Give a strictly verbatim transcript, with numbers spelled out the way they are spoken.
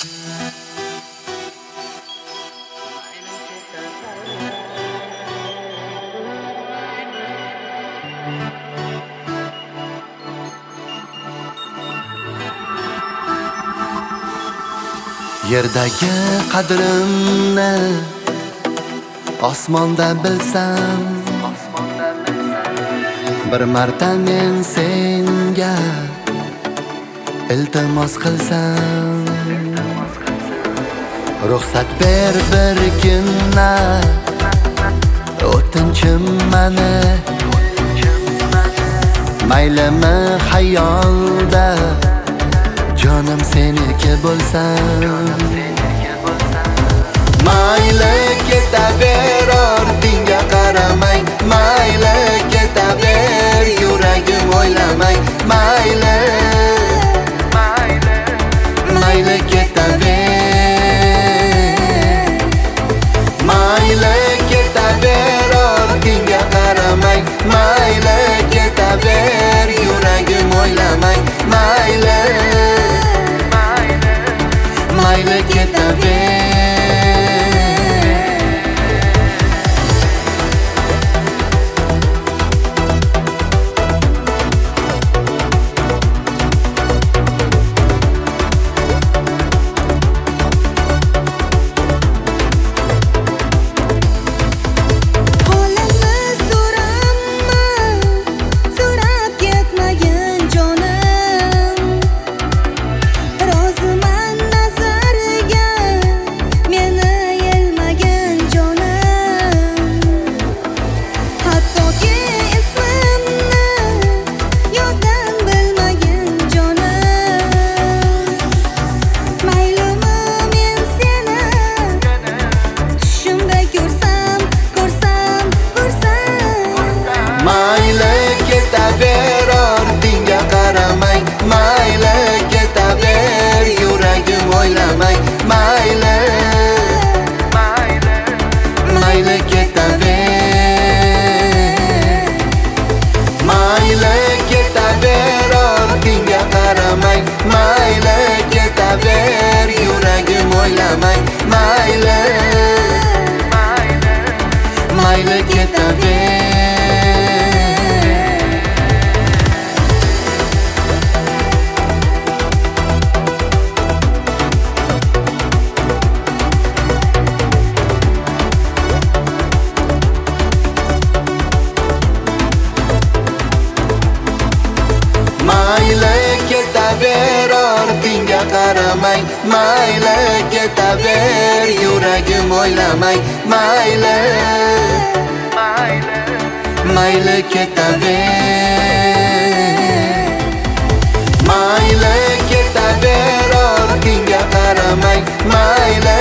Yerdagi qadrimni osmonda bilsam, bir marta men senga iltimos qilsam, ruxsat ber bir kunna o'tinchim mani, maylimi xayolda jonim seniki bo'lsam, mayli ketaver ortingga qaramay, mayli ketaver yuragim o'ylamay, mayli mayli ketaver, mayli ketaver ortingga qaramay, mayli ketaver yuragim o'ylamay, mayli mayli ketaver. Mayli ketaver ortingga qaramay, mayli ketaver yuragim o'ylamay, mayli mayli ketaver, mayli ketaver ortingga qaramay, mayli